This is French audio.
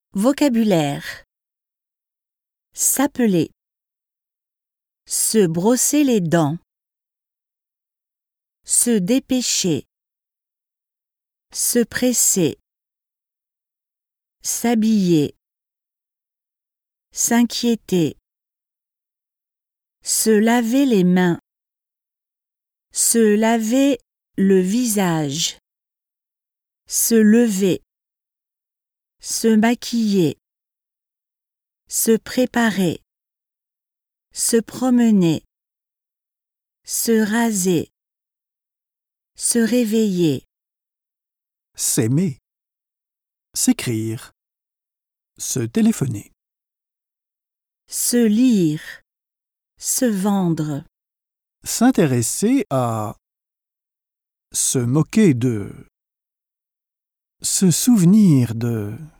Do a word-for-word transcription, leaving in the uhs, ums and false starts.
Vocabulaire. S'appeler. Se brosser les dents. Se dépêcher. Se presser. S'habiller. S'inquiéter. Se laver les mains. Se laver le visage. Se lever. Se maquiller. Se préparer. Se promener. Se raser. Se réveiller. S'aimer. S'écrire. Se téléphoner. Se lire. Se vendre. S'intéresser à. Se moquer de. Se souvenir de.